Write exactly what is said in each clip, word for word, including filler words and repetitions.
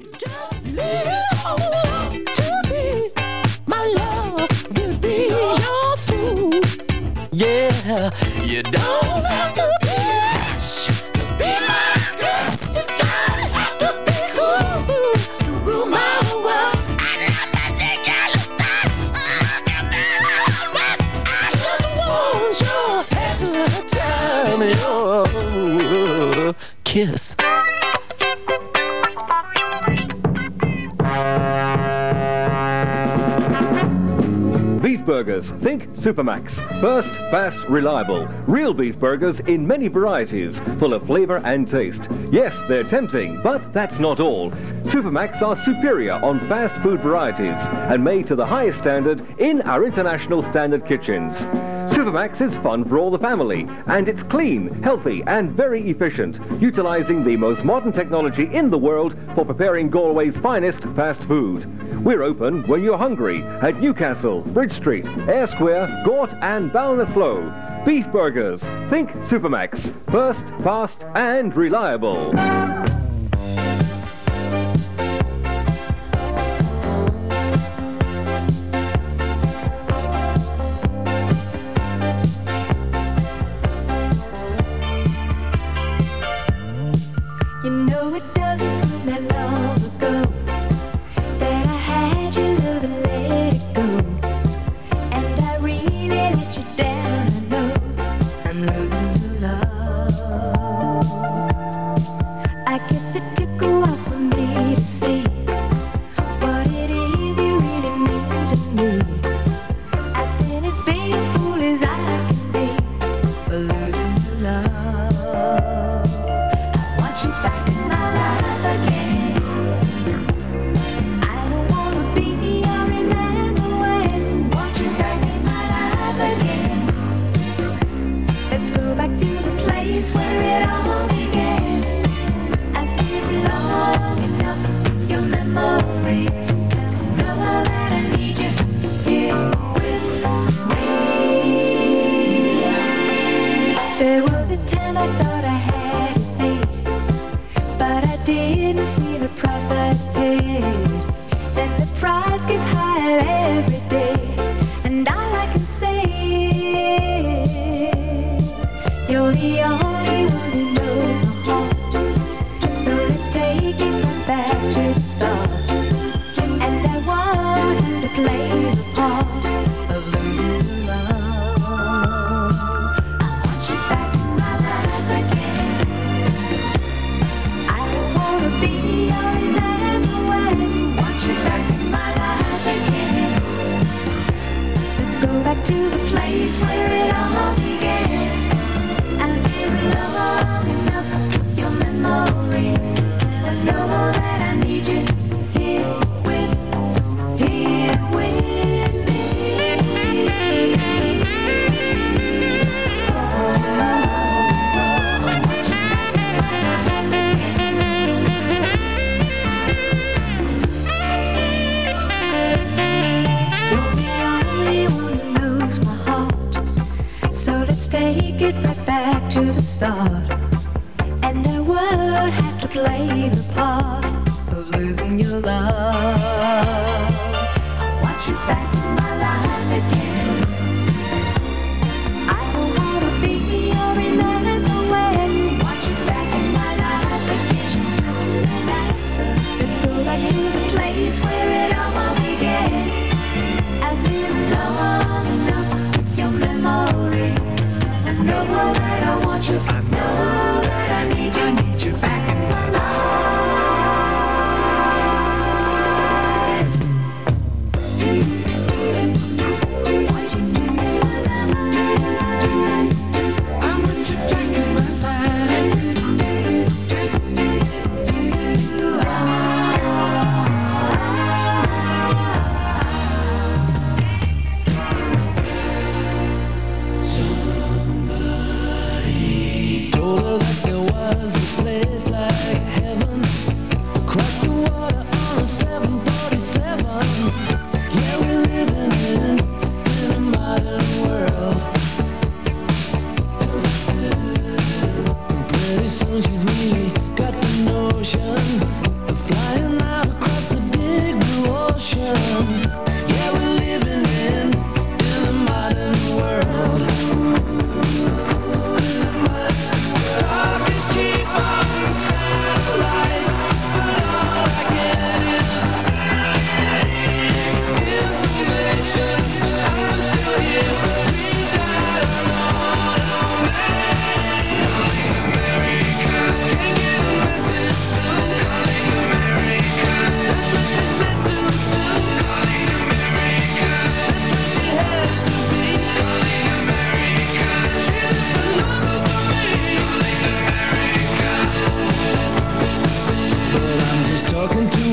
Just little hold to me. My love will be your food. Yeah, you don't have to be rich to be my girl. You don't have to be cool to rule my world. I love my girl. I just want your extra time, your kiss. Beef burgers. Think Supermax. First, fast, reliable. Real beef burgers in many varieties, full of flavor and taste. Yes, they're tempting, but that's not all. Supermax are superior on fast food varieties and made to the highest standard in our international standard kitchens. Supermax is fun for all the family, and it's clean, healthy, and very efficient, utilizing the most modern technology in the world for preparing Galway's finest fast food. We're open when you're hungry at Newcastle, Bridge Street, Eyre Square, Gort, and Ballinasloe. Beef burgers. Think Supermax. First, fast, and reliable. You know it doesn't seem that long ago that I had you love and let it go, and I really let you down. I know I'm losing your love. I guess it took a while for me to see what it is you really mean to me. I've been as big a fool as I can be for losing your love. You back in my life again. I don't wanna be your Emmanuel. Want you back in my life again. Let's go back to the place where it all began. I've been long enough with your memory. Know that I need you here with me. There was a time I thought I had it made, but I didn't see the price I paid. Then the price gets higher every day, and all I can say is you're the only one who knows my heart. So let's take it right back to the start, and I want him to play the part of losing love. I want you back in my life again. I don't wanna be your man.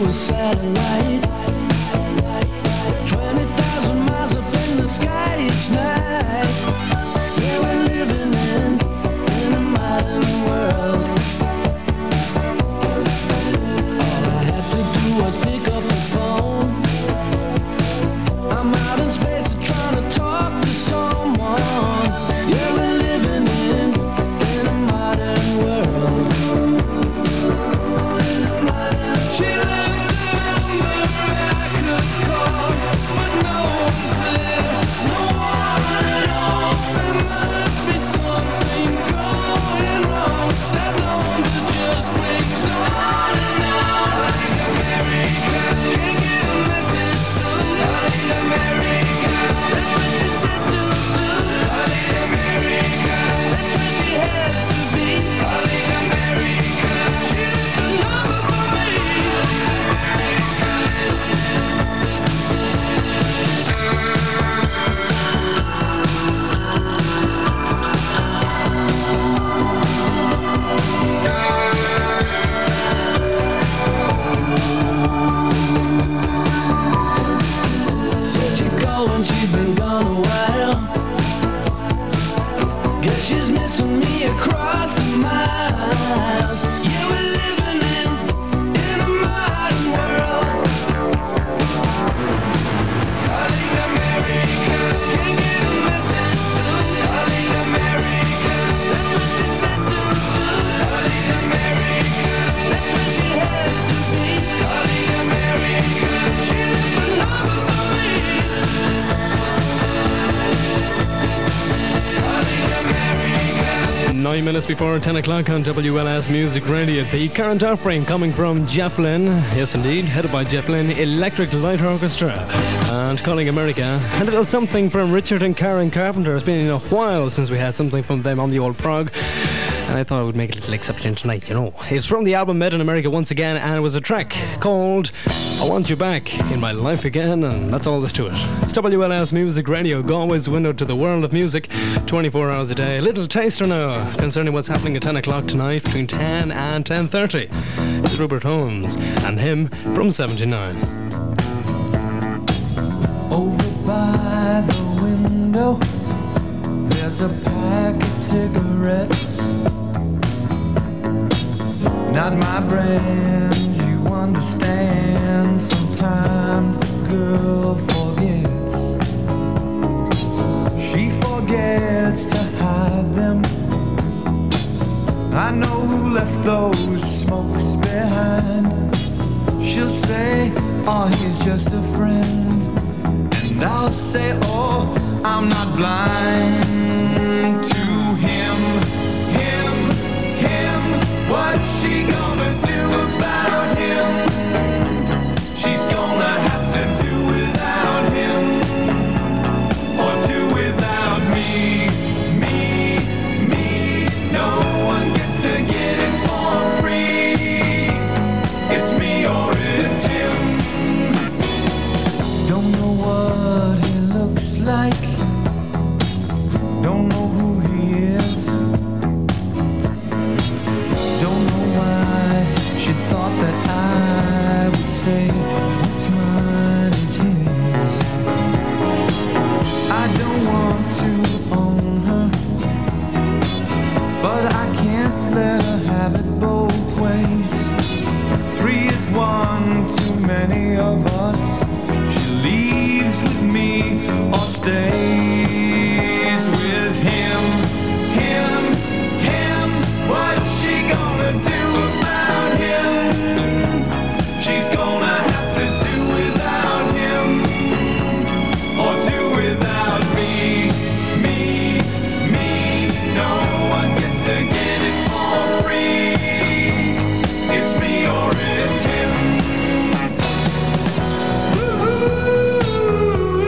a satellite. Twenty thousand miles up in the sky each night. Yeah, we're living in in a modern world. All I had to do was pick up the phone. I'm out in space trying to talk to someone. Yeah, we're living in in a modern world. She left the number I could call, but no one's there, no one at all. There must be something going wrong. That number just rings on and on. Like America, can't get a message through. Like America, that's what she said to do. Like America, that's where she has to be. Like America, she left the number for me. Said she'd call when she'd been gone a while. Guess she's missing me across the miles. Yeah, we're living in in a modern world. Calling America, can't get a message through. Calling America, that's what she said to do. Calling America, that's where she has to be. Calling America, she left the number for me. Calling America. Nine minutes before ten o'clock on W L S Music Radio. The current offering coming from Jeff Lynne, yes indeed, headed by Jeff Lynne, Electric Light Orchestra, and Calling America. A little something from Richard and Karen Carpenter. It's been a while since we had something from them on the old prog, and I thought I would make a little exception tonight, you know. It's from the album Made in America once again, and it was a track called I Want You Back in My Life Again, and that's all there's to it. It's W L S Music Radio, Galway's window to the world of music, twenty-four hours a day. A little taster now concerning what's happening at ten o'clock tonight, between ten and ten thirty. It's Rupert Holmes and him from seventy-nine. Over by the window, there's a pack of cigarettes. Not my brand, you understand. Sometimes the girl forgets. She forgets to hide them. I know who left those smokes behind. She'll say, oh, he's just a friend. And I'll say, oh, I'm not blind to him, him, him. What's she gonna do about him? She's gonna have to do without him, or do without me, me, me. No one gets to get it for free. It's me or it's him. Don't know what he looks like. Don't know who he is. Don't know why she thought that I would say what's mine is his. I don't want to own her, but I can't let her have it both ways. Three is one too many of us. She leaves with me or stays with him, him, him. What's she gonna do about him? She's gonna have to do without him, or do without me, me, me. No one gets to get it for free. It's me or it's him. Woo-hoo.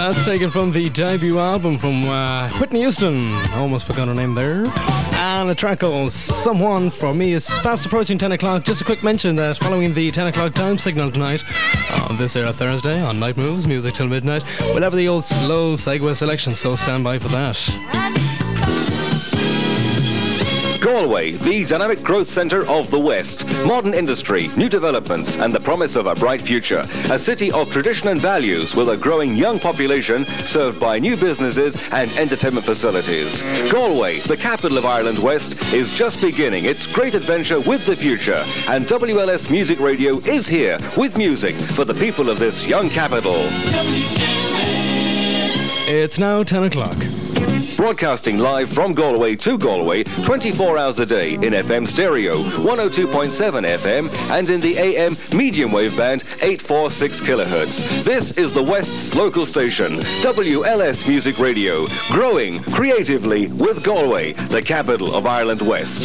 That's taken from the debut album from uh, Whitney Houston. Almost forgot her name there. And a track called Someone for me is fast approaching ten o'clock. Just a quick mention that following the ten o'clock time signal tonight, on this air Thursday, on Night Moves, Music Till Midnight, we'll have the old slow segue selection, so stand by for that. Galway, the dynamic growth centre of the West. Modern industry, new developments, and the promise of a bright future. A city of tradition and values with a growing young population served by new businesses and entertainment facilities. Galway, the capital of Ireland West, is just beginning its great adventure with the future. And W L S Music Radio is here with music for the people of this young capital. It's now ten o'clock. Broadcasting live from Galway to Galway, twenty-four hours a day in F M stereo, one oh two point seven F M, and in the A M medium wave band, eight forty-six kilohertz. This is the West's local station, W L S Music Radio, growing creatively with Galway, the capital of Ireland West.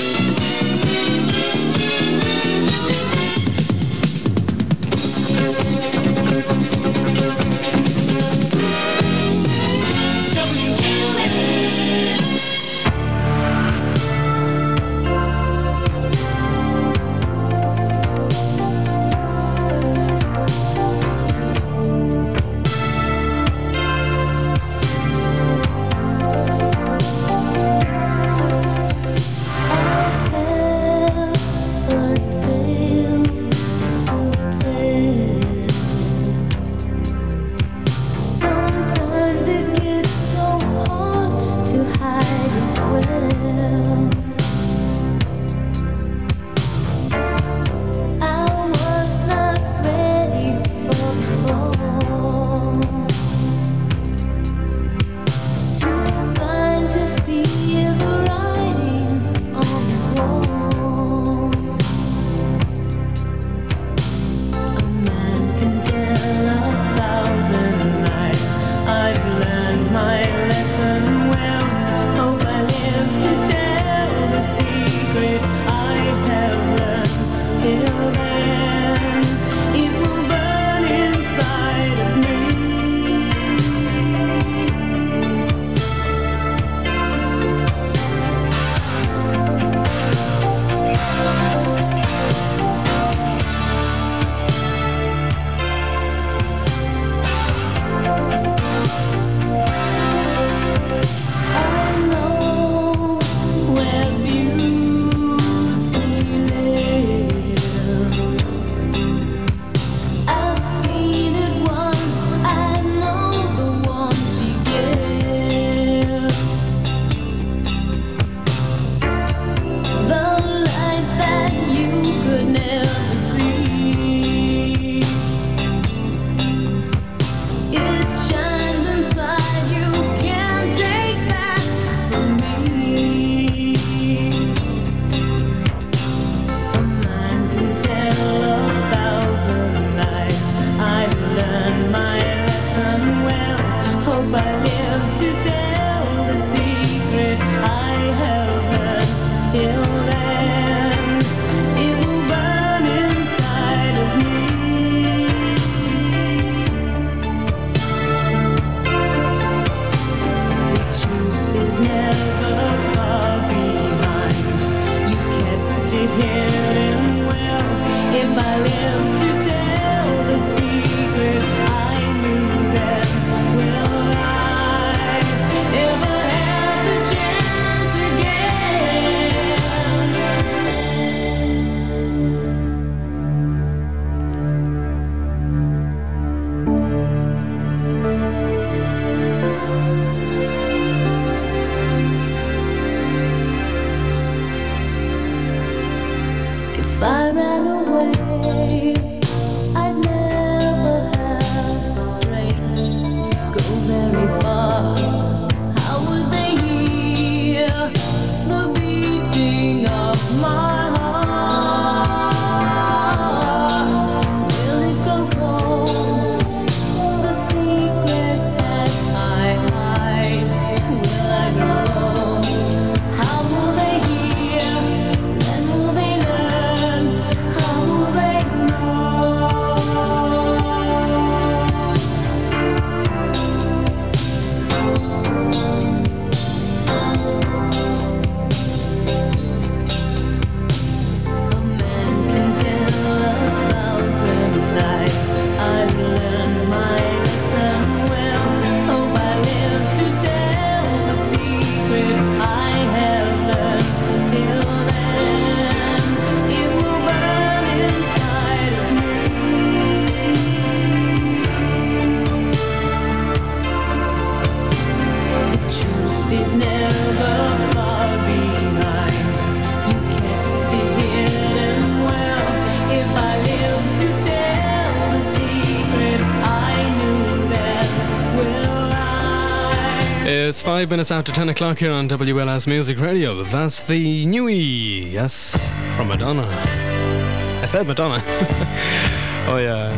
If I ran away It's five minutes after ten o'clock here on W L S Music Radio. That's the newie, yes, from Madonna. I said Madonna. Oh yeah.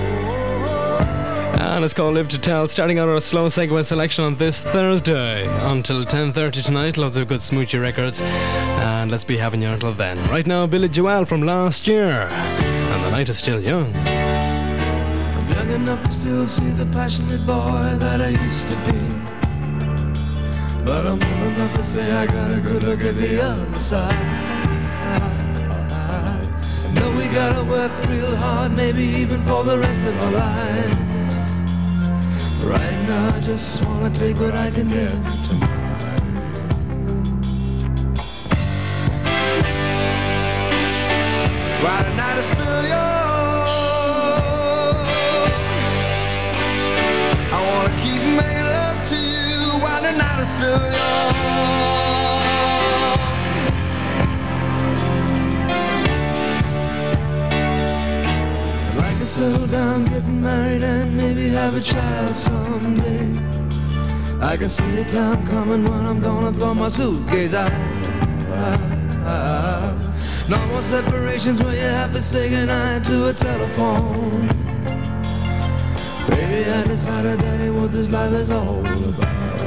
And it's called Live to Tell, starting out our slow segue selection on this Thursday until ten thirty tonight. Loads of good smoochy records, and let's be having you until then. Right now, Billy Joel from last year, and the night is still young. I'm young enough to still see the passionate boy that I used to be, but I'm old enough to say I got a good look at the other side. I know we gotta work real hard, maybe even for the rest of our lives. Right now I just wanna take what I can get tonight. While the night is still young, I wanna keep making love to you while the night is still young. I'd like to settle down, get married, and maybe have a child someday. I can see the time coming when I'm gonna throw my suitcase out. No more separations where you have to say goodnight to a telephone. Baby, I decided that ain't what this life is all about.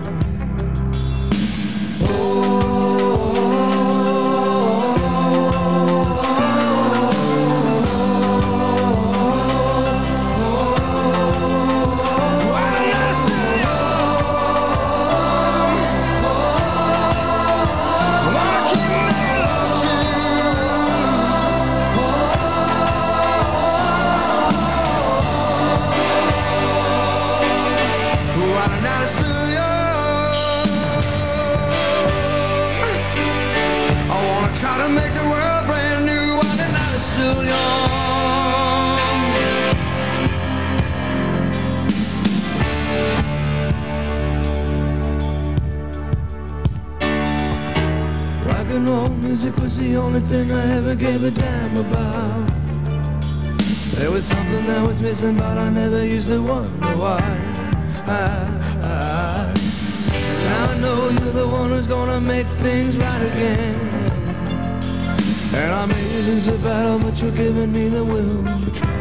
Music was the only thing I ever gave a damn about. There was something that was missing, but I never used to wonder why. I, I, now I know you're the one who's gonna make things right again. And I may lose a battle, but you're giving me the will to try.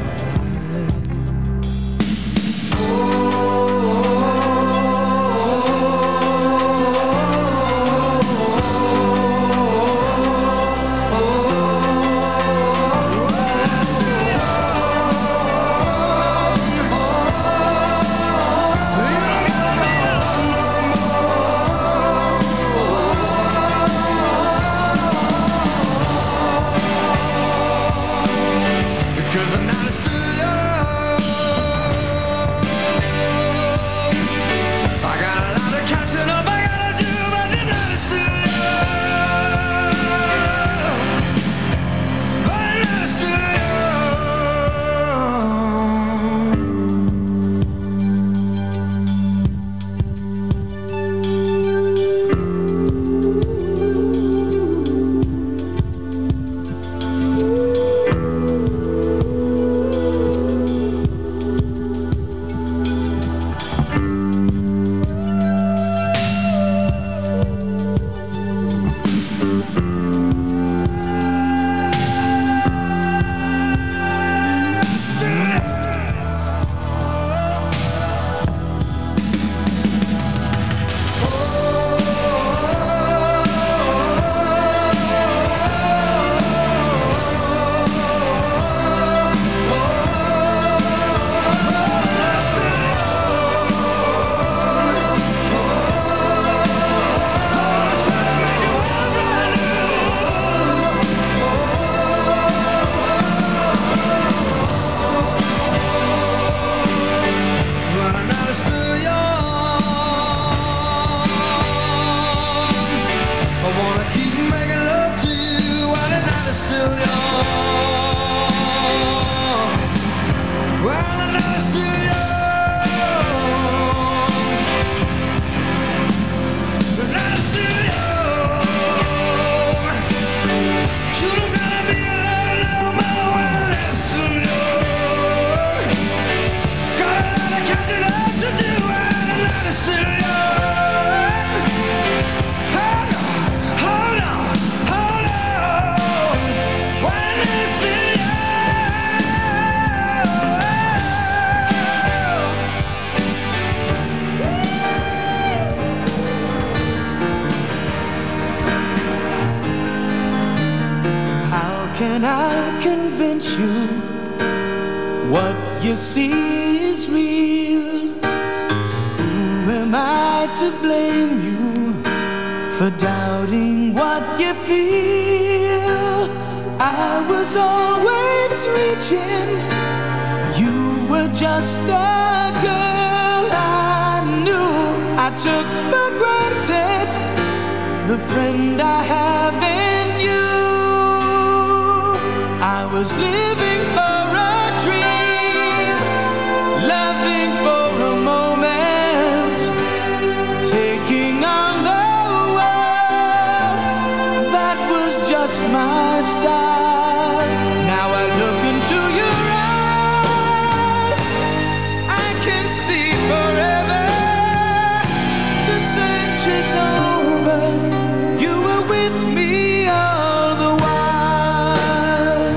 Cause I you. What you see is real. Who am I to blame you for doubting what you feel? I was always reaching. You were just a girl I knew. I took for granted the friend I have in you. I was living for a dream, loving for a moment, taking on the world. That was just my style. Now I look into your eyes, I can see forever. The search is over. You were with me all the while.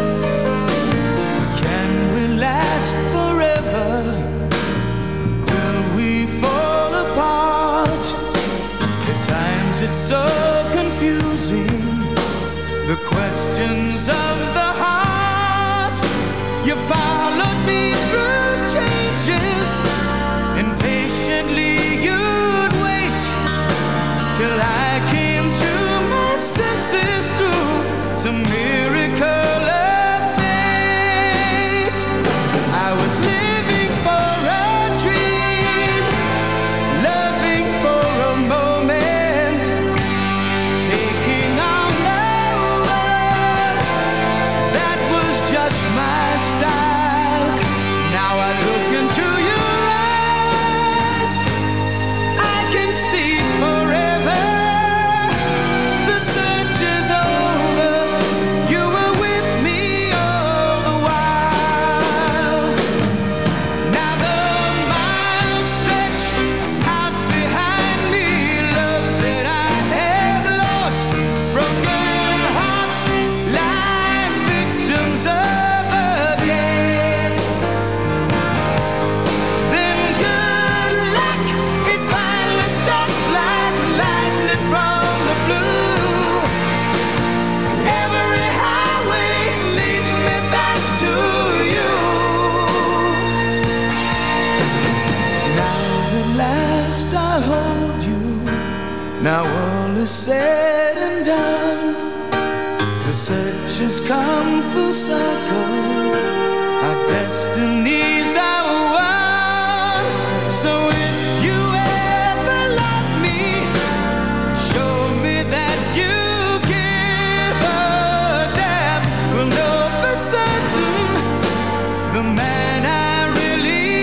Can we last forever? Will we fall apart? At times it's so confusing, the questions of the heart. You followed me through changes, and patiently you'd wait till I came to my senses through some miracle of fate. I was living for a dream, loving for a moment, taking on the world. That was just my style. Now I look into your eyes, I can see forever. The search is over. You were with me all the while. Now the miles stretch out behind me, loves that I have lost, broken hearts lie victims of again. Then good luck, it finally stopped like lightning from the blue. Every highway's leading me back to you. Now at last I hold you. Now all is said and done. The search has come full circle. Our destinies are one. So if you ever love me, show me that you give a damn. We'll know for certain the man I really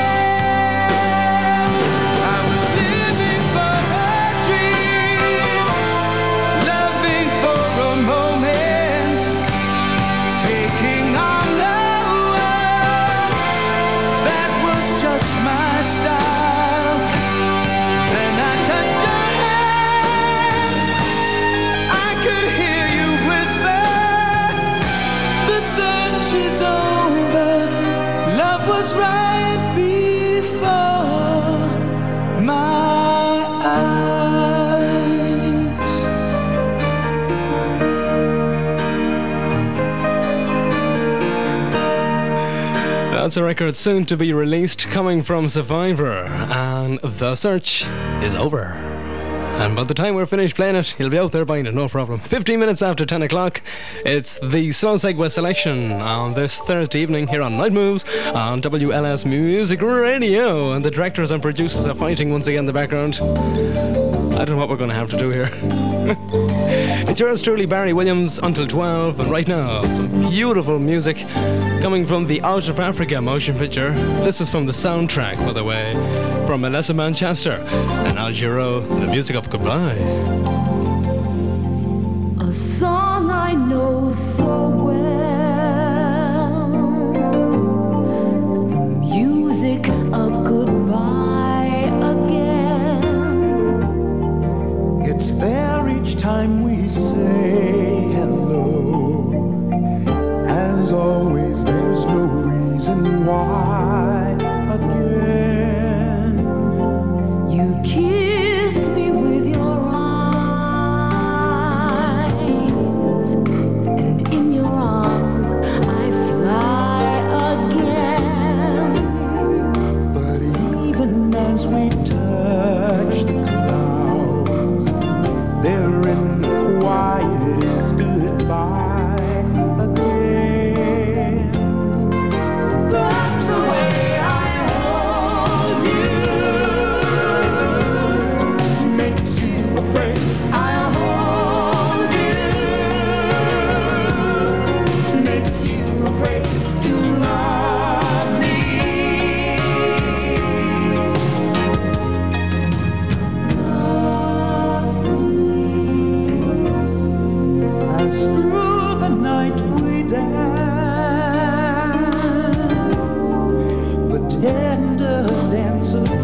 am. I was living for a dream, loving for a moment, taking on the world. That was just my style. Then I touched your hand, I could hear you whisper, the search is over. Love was right before my eyes. That's a record soon to be released, coming from Survivor, and The Search is over. And by the time we're finished playing it, he'll be out there buying it, no problem. fifteen minutes after ten o'clock, it's the Slow Segue selection on this Thursday evening here on Night Moves on W L S Music Radio. And the directors and producers are fighting once again in the background. I don't know what we're going to have to do here. It's yours truly, Barry Williams, until twelve. And right now, some beautiful music coming from the Out of Africa motion picture. This is from the soundtrack, by the way, from Melissa Manchester and Al Jarreau, the music of Goodbye. A song I know so well, the music of goodbye again. It's there each time we say hello. As always, there's no reason why again. You kiss me with your eyes, and in your arms I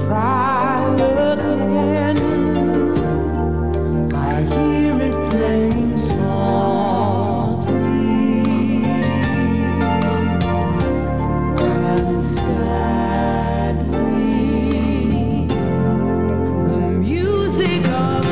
cry again. I hear it playing softly and sadly, the music of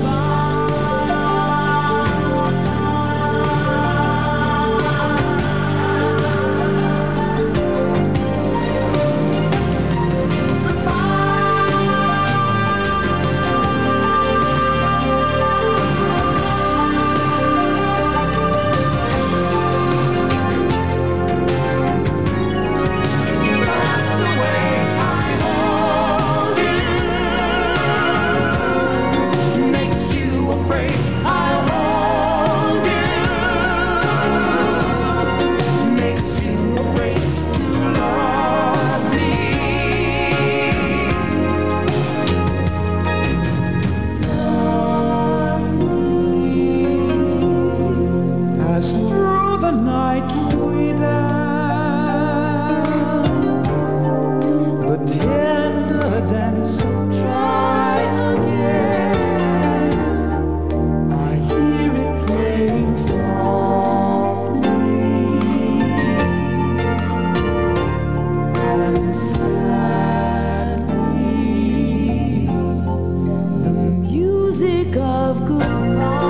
as through the night we dance, the tender dance of try again. I hear it playing softly and sadly, the music of goodbye.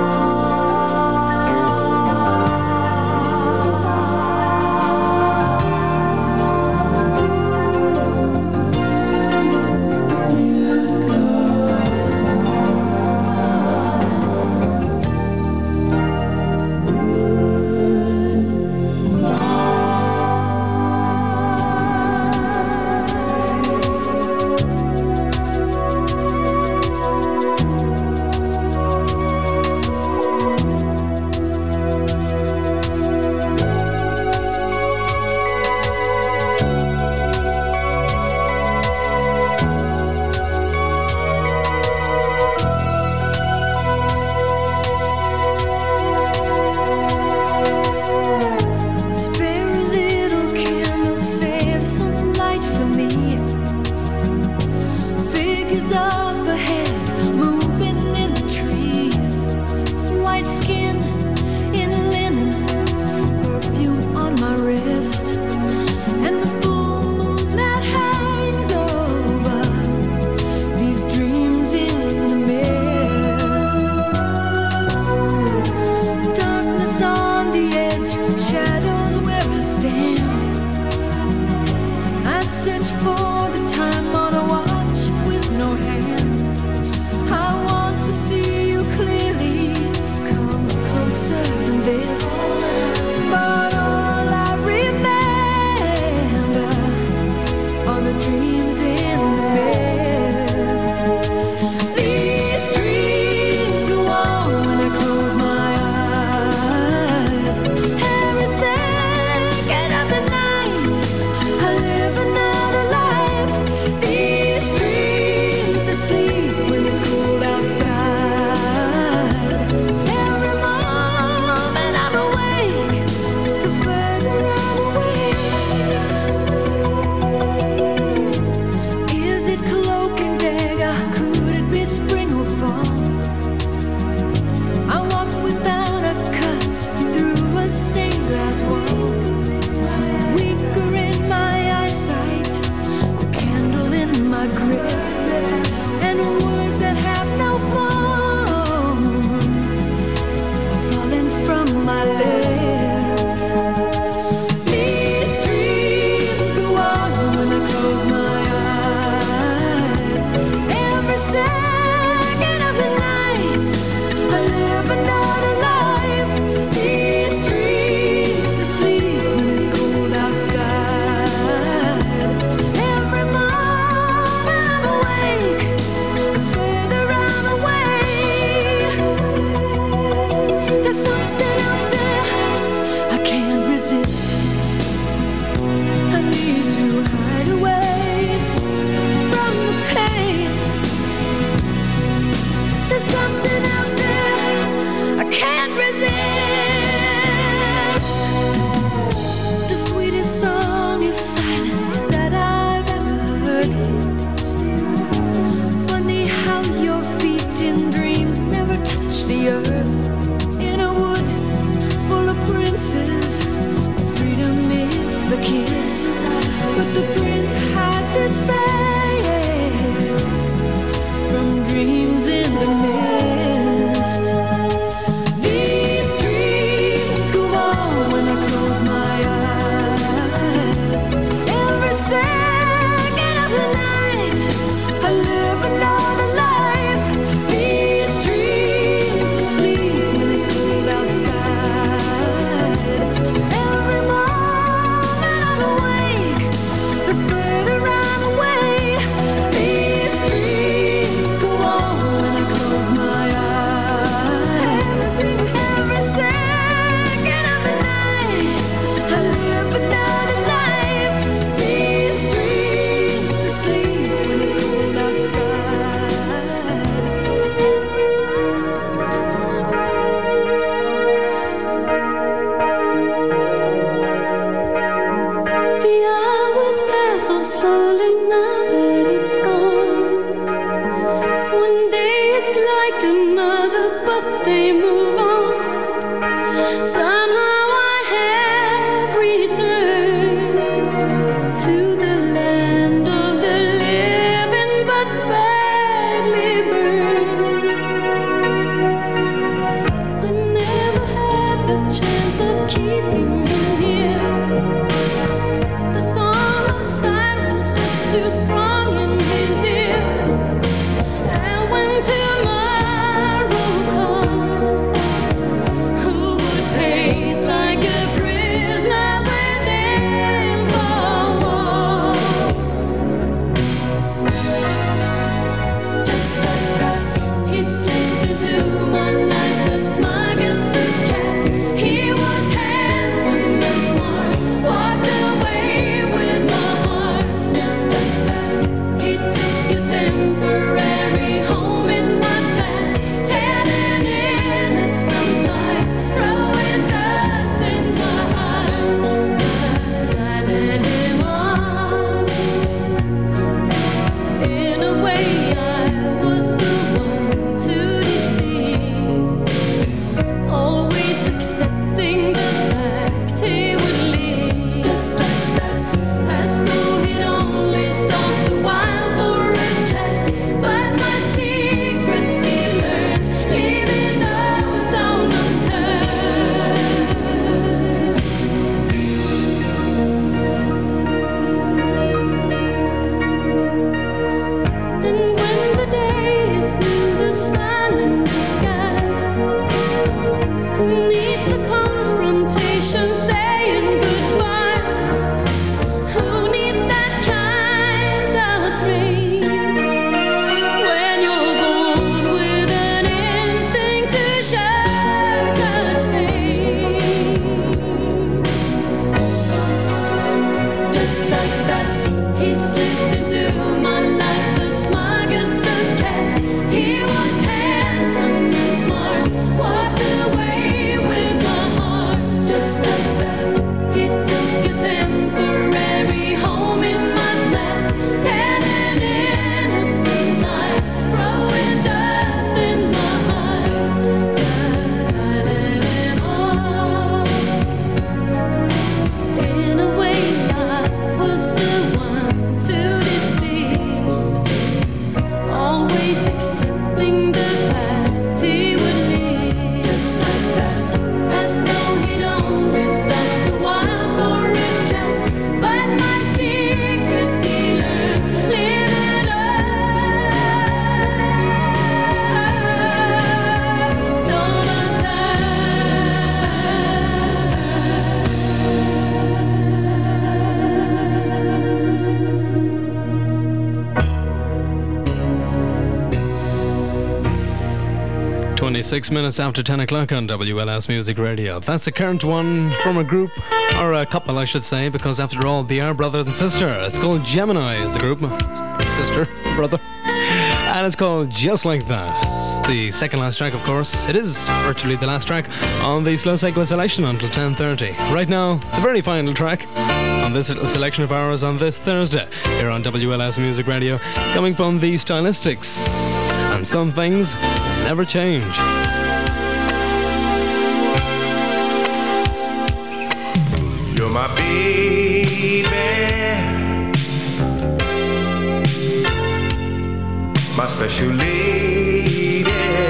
Spare a little candle, save some light for me. Figures up ahead, moving in the trees. White skin in linen, perfume on my wrist, and the full moon that hangs over these dreams in the mist. Darkness on the edge, shadows where I stand. I search for the time on a watch with no hands. I want to see you clearly, come closer than this. But all I remember are the dreams in the mist. These dreams go on when I close my eyes. Every second of the night, I live another life. eyes, but the prince hides his face from dreams in the mist. These dreams go on when I close my eyes. Every second of the night, I live another life. These dreams sleep when it's cold outside. Every moment I'm awake, the further I'm away. These dreams go on when I close my eyes. Every second of the night, I live another life. These dreams sleep when it's cold outside. The hours pass so slowly now that he's gone. One day is like another, but they move on. Somehow I have returned to the land of the living, but badly burned. I never had the chance of keeping him near. The song of sirens was too strong in his ear. And when tomorrow comes, who would pace like a prisoner within four walls? Just like that, he slipped into my life as smug as a cat. He was handsome and smart, walked away with my heart. Just like that, he took a temporary home in my flat, telling innocent lies, throwing dust in my eyes. But I let him on. In a way, I was the one to deceive, always accepting the fact he would leave. Just like that, as though he'd only stopped a while for a chat. But my secrets he learned, leaving no stone unturned. And when the day is new, the sun in the sky, who needs the confrontation saying goodbye? Who needs that kind of strain when you're born with an instinct to share such pain? Just like that, he slipped into my life as smug as a cat. He was handsome and smart, walked away with my heart. Just like that, he took a temporary home in my flat, telling innocent lies, throwing dust in my eyes. But I let him on. In a way, I was the one to deceive, always accepting the fact he would leave. Just like that, as though he'd only stopped a while for a chat. But my secrets he learned, living up, stone twenty-six minutes after ten o'clock on W L S Music Radio. That's a current one from a group, or a couple I should say, because after all, they are brother and sister. It's called Gemini is the group. Sister, brother. And it's called Just Like That. It's the second last track, of course. It is virtually the last track on the Slow Sequence selection until ten thirty. Right now, the very final track on this little selection of ours on this Thursday here on W L S Music Radio, coming from the Stylistics. And some things never change. You're my baby, my special lady.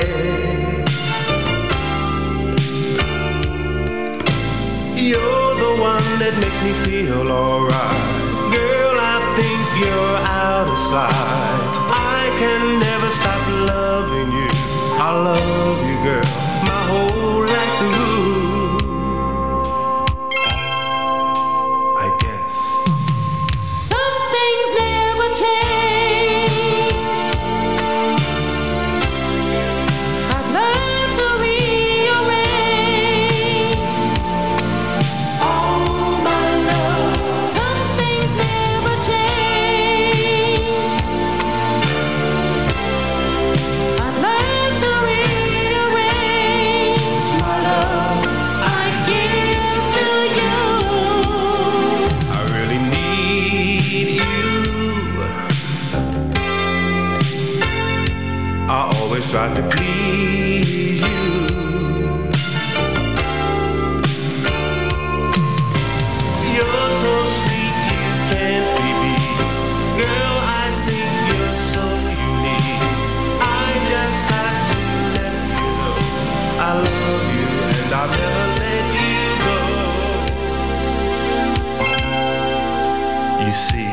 You're the one that makes me feel alright. Girl, I think you're out of sight. I can never stop loving you. I love you, girl, my whole life through. I guess some things never change. I've learned to rearrange all my love. Some things never change. I've learned to rearrange my love I give to you. I really need you. I always try to please you. You're so sweet, you can't be beat. Girl, I think you're so unique. I just got to let you know I love you and I'll never let you go. You see,